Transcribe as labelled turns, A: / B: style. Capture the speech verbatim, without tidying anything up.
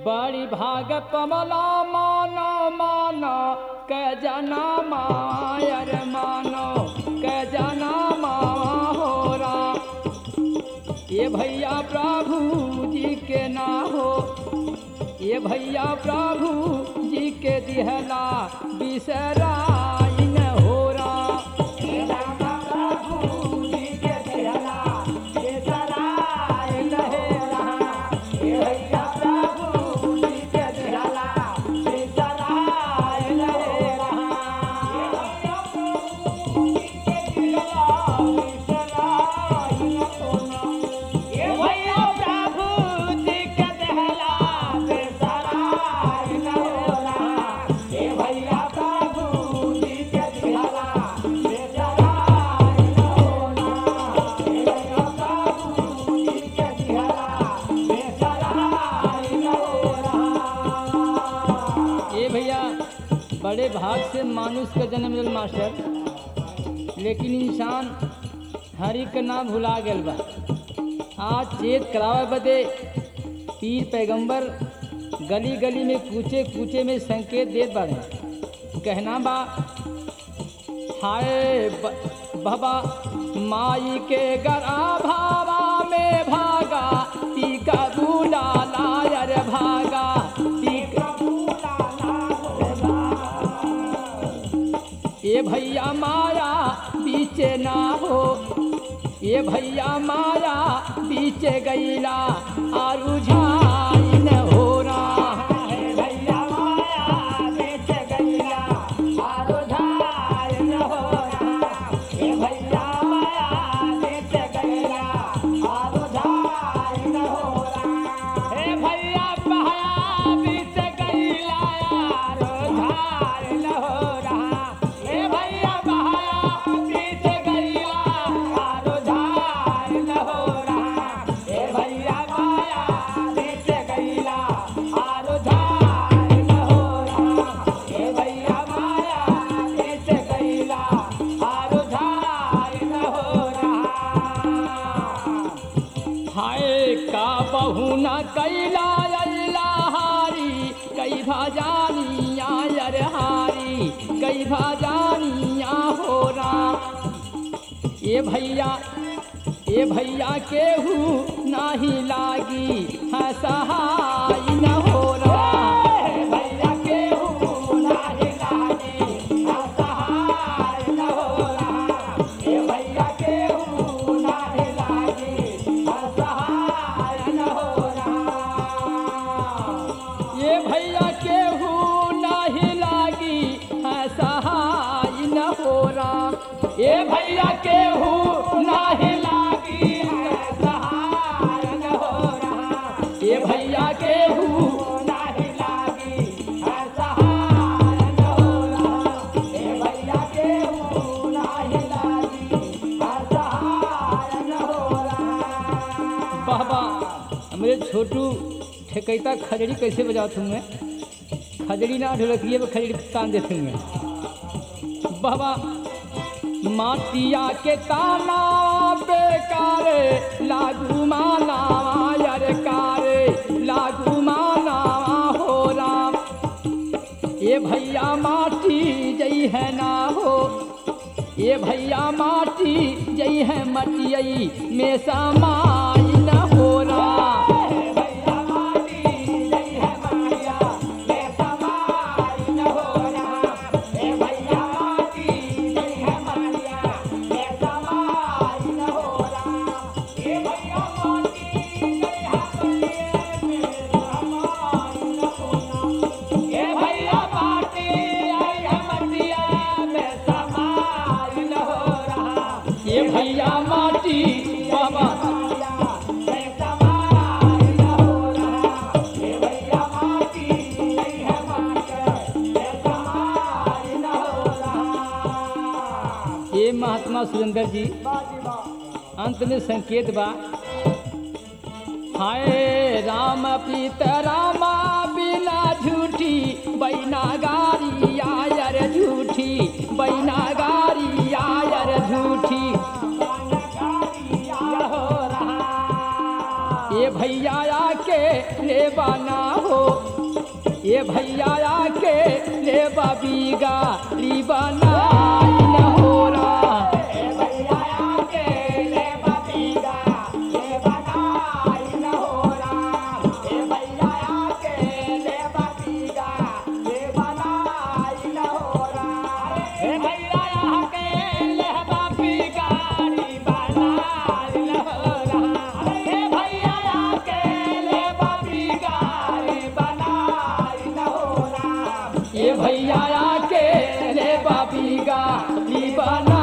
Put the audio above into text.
A: बड़ी भाग पमला मानो मानो के जना मायर मानो के जना हो राम। ये भैया प्रभु जी के ना हो, ये भैया प्रभु जी के दिहला बिसराई न हो राम। बड़े भाग से मानुष का जन्म मिलल मास्टर, लेकिन इंसान हरि का नाम भुला गल बा। आज चेत करावे बदे पीर पैगंबर गली गली में कूचे कूचे में संकेत देत बाड़े। कहना बा हाय बाबा माई के गरा भावा में भागा टीका बूला लायर भागा टीका ये भैया माया बीचे ना हो, ये भैया माया बीचे गईला आरु झाई न हो रहा। भैया माया बीचे गईला आरु झाई न हो रहा। ये भैया माया बीचे गईला आरु झाई न हो रहा। हे भैया माया बीचे गईला आरु झाई न हो रहा। बहुना कैला अल्ला हारी कई भाजानिया यर हारी कई भाजानिया हो राम। ये भैया ये भैया केहू नाही लागी है सहाय न हो राम। भैया केहू नाही लागी है सहाय न हो राम। ये भैया केहू नाही लागी है सहाय न हो राम। ये भैया केहू नाही लागी है सहाय न हो राम। ये भैया केहू नाही लागी है सहाय न हो राम। ये भैया केहू नाही लागी है सहाय न हो राम। ये भैया केहू नाही लागी है सहाय न हो राम। बाबा मेरे छोटू ठेकैता खजड़ी कैसे बजाता हूँ मैं, खजड़ी ना ढोलकिए में खजड़ी तान देते हूँ मैं। बाबा माटिया के ताना बेकारे लागू माना यार कारे लागू माना हो राम। ये भैया माटी जई है ना हो, ये भैया माटी जई है मटियई में समाई न हो राम। भैया माटी बाबा ये महात्मा सुरेंद्र जी अंत में संकेत बा हाय राम पीता रामा बिना झूठी बैना गारी आयर झूठी बैना गारी आयर झूठी ये भैया आके ले बना हो ये भैया आके ले बाबी गाड़ी बनाई न हो रहा
B: भैया आके ले बबीगा ले बनाई न हो राम हे भैया आके ले बबीगा ले बनाई न हो राम
A: हे भैया आके ले बाबी गाड़ी बनाई न हो रहा
B: हे भैया आके ले बबीगा ले बनाई न हो राम
A: ये भैया आके ले बाबी गाड़ी बना